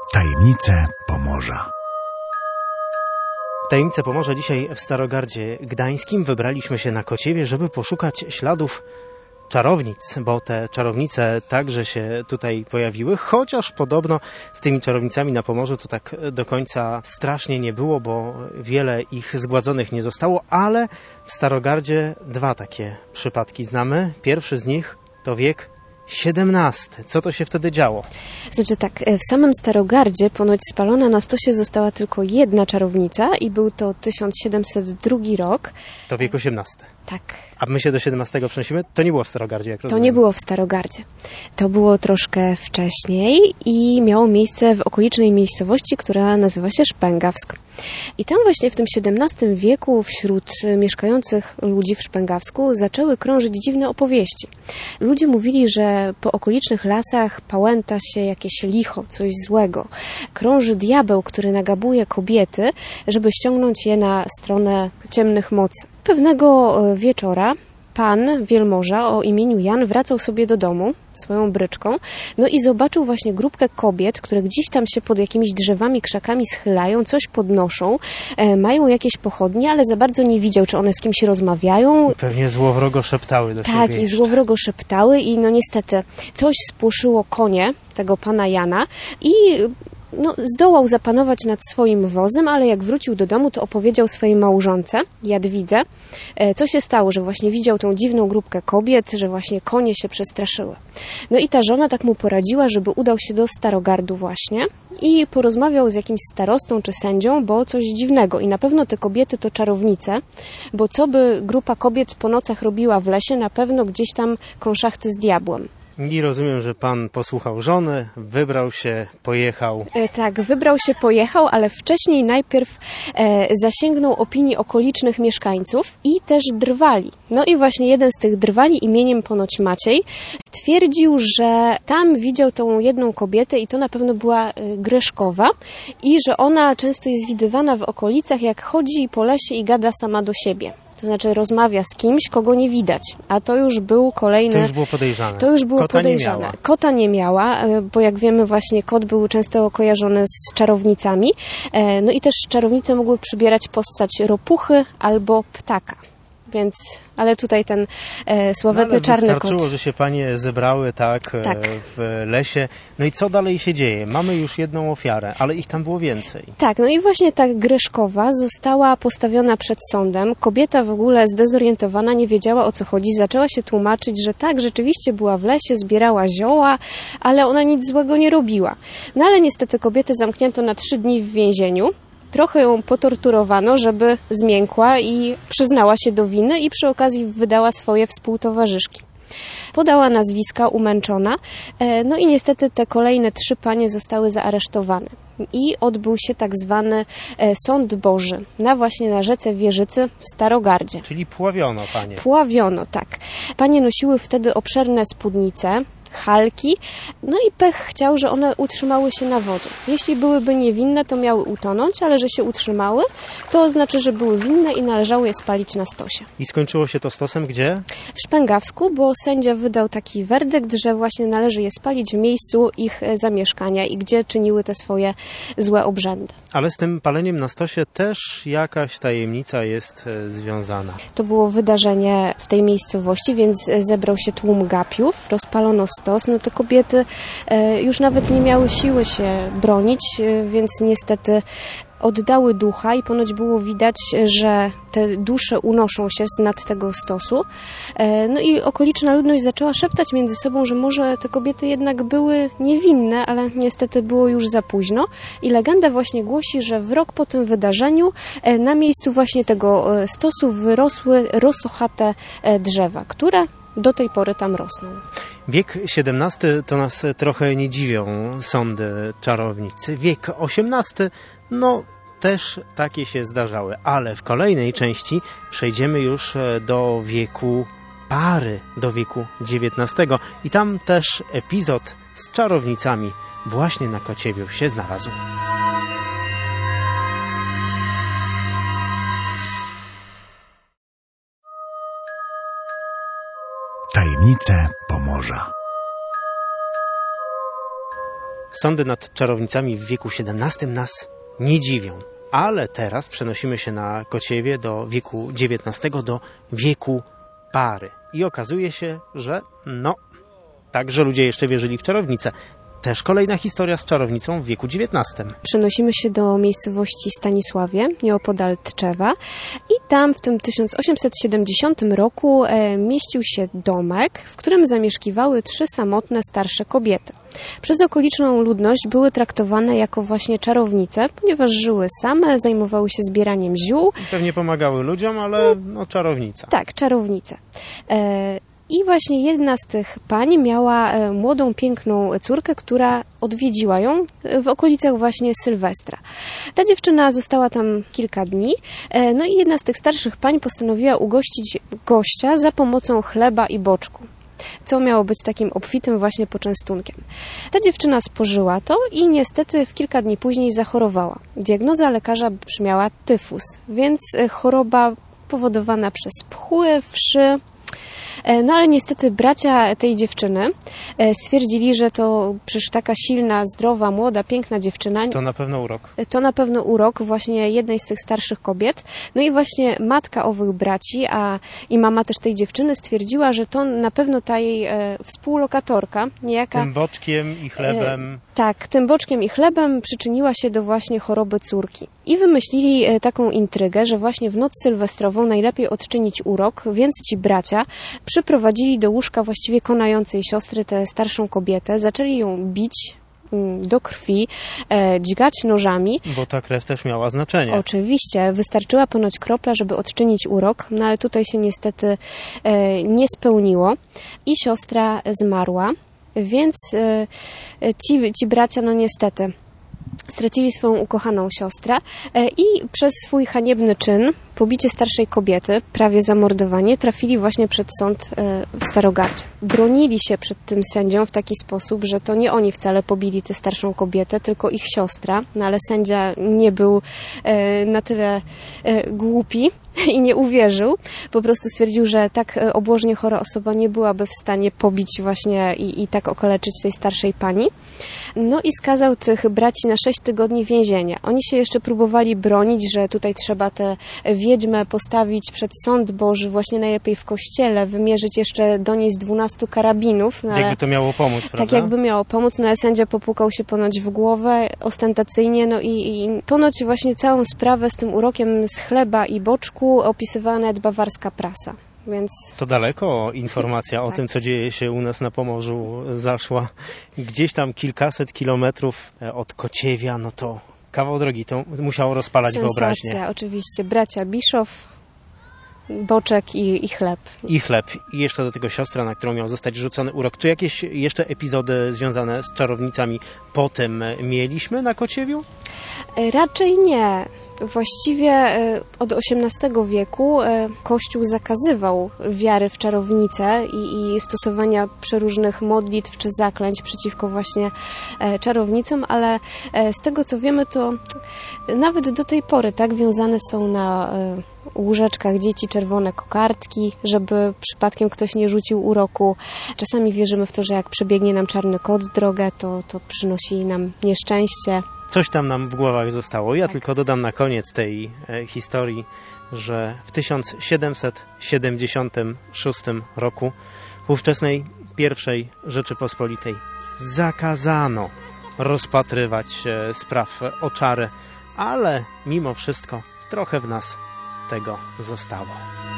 Tajemnice Pomorza. Tajemnice Pomorza dzisiaj w Starogardzie Gdańskim. Wybraliśmy się na Kociewie, żeby poszukać śladów czarownic, bo te czarownice także się tutaj pojawiły, chociaż podobno z tymi czarownicami na Pomorzu to tak do końca strasznie nie było, bo wiele ich zgładzonych nie zostało, ale w Starogardzie dwa takie przypadki znamy. Pierwszy z nich to wiek XVII. Co to się wtedy działo? Znaczy tak, w samym Starogardzie ponoć spalona na stosie została tylko jedna czarownica i był to 1702 rok. To wiek XVIII. Tak. A my się do XVII przenosimy? To nie było w Starogardzie, jak rozumiem. To nie było w Starogardzie. To było troszkę wcześniej i miało miejsce w okolicznej miejscowości, która nazywa się Szpęgawsk. I tam właśnie w tym XVII wieku wśród mieszkających ludzi w Szpęgawsku zaczęły krążyć dziwne opowieści. Ludzie mówili, że po okolicznych lasach pałęta się jakieś licho, coś złego. Krąży diabeł, który nagabuje kobiety, żeby ściągnąć je na stronę ciemnych mocy. Pewnego wieczora pan wielmoża o imieniu Jan wracał sobie do domu swoją bryczką, no i zobaczył właśnie grupkę kobiet, które gdzieś tam się pod jakimiś drzewami, krzakami schylają, coś podnoszą, mają jakieś pochodnie, ale za bardzo nie widział, czy one z kimś rozmawiają. Pewnie złowrogo szeptały do siebie. Tak, i złowrogo szeptały i no niestety coś spłoszyło konie tego pana Jana i zdołał zapanować nad swoim wozem, ale jak wrócił do domu, to opowiedział swojej małżonce, Jadwidze, co się stało, że właśnie widział tą dziwną grupkę kobiet, że właśnie konie się przestraszyły. No i ta żona tak mu poradziła, żeby udał się do Starogardu właśnie i porozmawiał z jakimś starostą czy sędzią, bo coś dziwnego i na pewno te kobiety to czarownice, bo co by grupa kobiet po nocach robiła w lesie, na pewno gdzieś tam konszachty z diabłem. I rozumiem, że pan posłuchał żony, wybrał się, pojechał. Tak, wybrał się, pojechał, ale wcześniej najpierw zasięgnął opinii okolicznych mieszkańców i też drwali. No i właśnie jeden z tych drwali imieniem ponoć Maciej stwierdził, że tam widział tą jedną kobietę i to na pewno była Greszkowa i że ona często jest widywana w okolicach, jak chodzi po lesie i gada sama do siebie. To znaczy rozmawia z kimś, kogo nie widać. A to już był kolejny... To już było podejrzane. To już było Kota podejrzane. Nie miała. Kota nie miała, bo jak wiemy właśnie kot był często kojarzony z czarownicami. No i też czarownice mogły przybierać postać ropuchy albo ptaka. Więc, ale tutaj ten sławetny czarny kot. Wystarczyło, że się panie zebrały tak. W lesie. No i co dalej się dzieje? Mamy już jedną ofiarę, ale ich tam było więcej. Tak, no i właśnie ta Greszkowa została postawiona przed sądem. Kobieta w ogóle zdezorientowana, nie wiedziała o co chodzi. Zaczęła się tłumaczyć, że tak, rzeczywiście była w lesie, zbierała zioła, ale ona nic złego nie robiła. No ale niestety kobietę zamknięto na 3 dni w więzieniu. Trochę ją potorturowano, żeby zmiękła i przyznała się do winy i przy okazji wydała swoje współtowarzyszki. Podała nazwiska, umęczona, no i niestety te kolejne 3 panie zostały zaaresztowane. I odbył się tak zwany Sąd Boży właśnie na rzece Wieżycy w Starogardzie. Czyli pławiono panie. Pławiono, tak. Panie nosiły wtedy obszerne spódnice, halki, no i pech chciał, że one utrzymały się na wodzie. Jeśli byłyby niewinne, to miały utonąć, ale że się utrzymały, to znaczy, że były winne i należało je spalić na stosie. I skończyło się to stosem gdzie? W Szpęgawsku, bo sędzia wydał taki werdykt, że właśnie należy je spalić w miejscu ich zamieszkania i gdzie czyniły te swoje złe obrzędy. Ale z tym paleniem na stosie też jakaś tajemnica jest związana. To było wydarzenie w tej miejscowości, więc zebrał się tłum gapiów, rozpalono stos. No te kobiety już nawet nie miały siły się bronić, więc niestety oddały ducha i ponoć było widać, że te dusze unoszą się z nad tego stosu. No i okoliczna ludność zaczęła szeptać między sobą, że może te kobiety jednak były niewinne, ale niestety było już za późno. I legenda właśnie głosi, że w rok po tym wydarzeniu na miejscu właśnie tego stosu wyrosły rosochate drzewa, które do tej pory tam rosną. Wiek XVII to nas trochę nie dziwią sądy czarownicy. Wiek XVIII, też takie się zdarzały, ale w kolejnej części przejdziemy już do wieku pary, do wieku XIX i tam też epizod z czarownicami właśnie na Kociewiu się znalazł. Tajemnice Pomorza. Sądy nad czarownicami w wieku XVII nas nie dziwią. Ale teraz przenosimy się na Kociewie do wieku XIX, do wieku pary. I okazuje się, że także ludzie jeszcze wierzyli w czarownicę. Też kolejna historia z czarownicą w wieku XIX. Przenosimy się do miejscowości Stanisławie, nieopodal Tczewa, i tam w tym 1870 roku mieścił się domek, w którym zamieszkiwały 3 samotne starsze kobiety. Przez okoliczną ludność były traktowane jako właśnie czarownice, ponieważ żyły same, zajmowały się zbieraniem ziół. Pewnie pomagały ludziom, ale czarownica. Tak, czarownice. I właśnie jedna z tych pań miała młodą, piękną córkę, która odwiedziła ją w okolicach właśnie Sylwestra. Ta dziewczyna została tam kilka dni, no i jedna z tych starszych pań postanowiła ugościć gościa za pomocą chleba i boczku, co miało być takim obfitym właśnie poczęstunkiem. Ta dziewczyna spożyła to i niestety w kilka dni później zachorowała. Diagnoza lekarza brzmiała tyfus, więc choroba powodowana przez pchły, wszy. No ale niestety bracia tej dziewczyny stwierdzili, że to przecież taka silna, zdrowa, młoda, piękna dziewczyna. To na pewno urok. To na pewno urok właśnie jednej z tych starszych kobiet. No i właśnie matka owych braci, i mama też tej dziewczyny stwierdziła, że to na pewno ta jej współlokatorka, niejaka... Tym boczkiem i chlebem. Tak, tym boczkiem i chlebem przyczyniła się do właśnie choroby córki. I wymyślili taką intrygę, że właśnie w noc sylwestrową najlepiej odczynić urok, więc ci bracia przyprowadzili do łóżka właściwie konającej siostry tę starszą kobietę, zaczęli ją bić do krwi, dźgać nożami. Bo ta krew też miała znaczenie. Oczywiście, wystarczyła ponoć kropla, żeby odczynić urok, no ale tutaj się niestety nie spełniło i siostra zmarła, więc ci bracia, no niestety, stracili swoją ukochaną siostrę i przez swój haniebny czyn, pobicie starszej kobiety, prawie zamordowanie, trafili właśnie przed sąd w Starogardzie. Bronili się przed tym sędzią w taki sposób, że to nie oni wcale pobili tę starszą kobietę, tylko ich siostra, no ale sędzia nie był na tyle głupi i nie uwierzył. Po prostu stwierdził, że tak obłożnie chora osoba nie byłaby w stanie pobić właśnie i tak okaleczyć tej starszej pani. No i skazał tych braci na 6 tygodni więzienia. Oni się jeszcze próbowali bronić, że tutaj trzeba tę wiedźmę postawić przed sąd Boży, właśnie najlepiej w kościele, wymierzyć jeszcze do niej z 12 karabinów. No jakby to miało pomóc, prawda? Tak jakby miało pomóc, no ale sędzia popukał się ponoć w głowę ostentacyjnie, no i ponoć właśnie całą sprawę z tym urokiem z chleba i boczku opisywała nawet bawarska prasa. Więc... To daleko informacja o tym, co dzieje się u nas na Pomorzu, zaszła. Gdzieś tam kilkaset kilometrów od Kociewia, no to kawał drogi, to musiało rozpalać wyobraźnię. Sensacja, oczywiście. Bracia Bischow, boczek i chleb. I chleb. I jeszcze do tego siostra, na którą miał zostać rzucony urok. Czy jakieś jeszcze epizody związane z czarownicami potem mieliśmy na Kociewiu? Raczej nie. Właściwie od XVIII wieku Kościół zakazywał wiary w czarownice i stosowania przeróżnych modlitw czy zaklęć przeciwko właśnie czarownicom, ale z tego co wiemy, to nawet do tej pory tak wiązane są na łóżeczkach dzieci czerwone kokardki, żeby przypadkiem ktoś nie rzucił uroku. Czasami wierzymy w to, że jak przebiegnie nam czarny kot drogę, to przynosi nam nieszczęście. Coś tam nam w głowach zostało. Ja tylko dodam na koniec tej historii, że w 1776 roku w ówczesnej I Rzeczypospolitej zakazano rozpatrywać spraw o czary, ale mimo wszystko trochę w nas tego zostało.